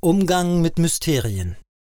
Umgang mit Mysterien.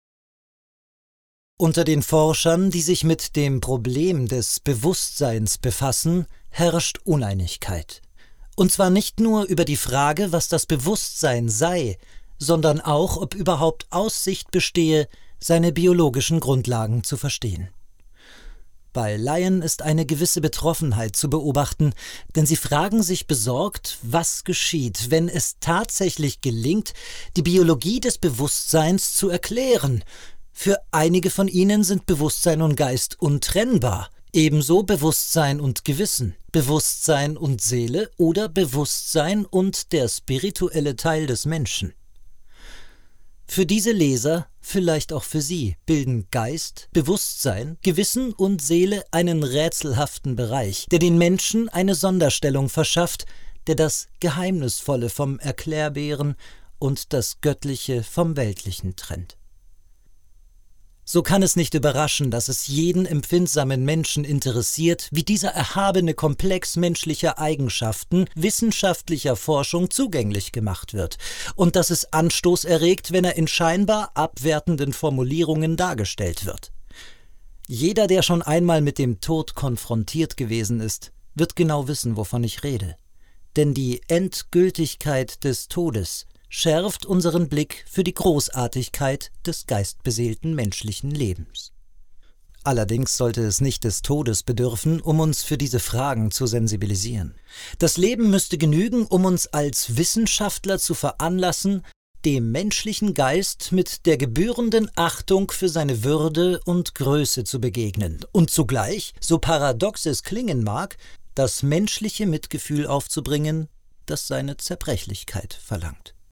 Unter den Forschern, die sich mit dem Problem des Bewusstseins befassen, herrscht Uneinigkeit. Und zwar nicht nur über die Frage, was das Bewusstsein sei, sondern auch, ob überhaupt Aussicht bestehe, seine biologischen Grundlagen zu verstehen. Bei Laien ist eine gewisse Betroffenheit zu beobachten, denn sie fragen sich besorgt, was geschieht, wenn es tatsächlich gelingt, die Biologie des Bewusstseins zu erklären. Für einige von ihnen sind Bewusstsein und Geist untrennbar, ebenso Bewusstsein und Gewissen, Bewusstsein und Seele oder Bewusstsein und der spirituelle Teil des Menschen. Für diese Leser, vielleicht auch für Sie, bilden Geist, Bewusstsein, Gewissen und Seele einen rätselhaften Bereich, der den Menschen eine Sonderstellung verschafft, der das Geheimnisvolle vom Erklärbaren und das Göttliche vom Weltlichen trennt. So kann es nicht überraschen, dass es jeden empfindsamen Menschen interessiert, wie dieser erhabene Komplex menschlicher Eigenschaften wissenschaftlicher Forschung zugänglich gemacht wird und dass es Anstoß erregt, wenn er in scheinbar abwertenden Formulierungen dargestellt wird. Jeder, der schon einmal mit dem Tod konfrontiert gewesen ist, wird genau wissen, wovon ich rede. Denn die Endgültigkeit des Todes schärft unseren Blick für die Großartigkeit des geistbeseelten menschlichen Lebens. Allerdings sollte es nicht des Todes bedürfen, um uns für diese Fragen zu sensibilisieren. Das Leben müsste genügen, um uns als Wissenschaftler zu veranlassen, dem menschlichen Geist mit der gebührenden Achtung für seine Würde und Größe zu begegnen und zugleich, so paradox es klingen mag, das menschliche Mitgefühl aufzubringen, das seine Zerbrechlichkeit verlangt.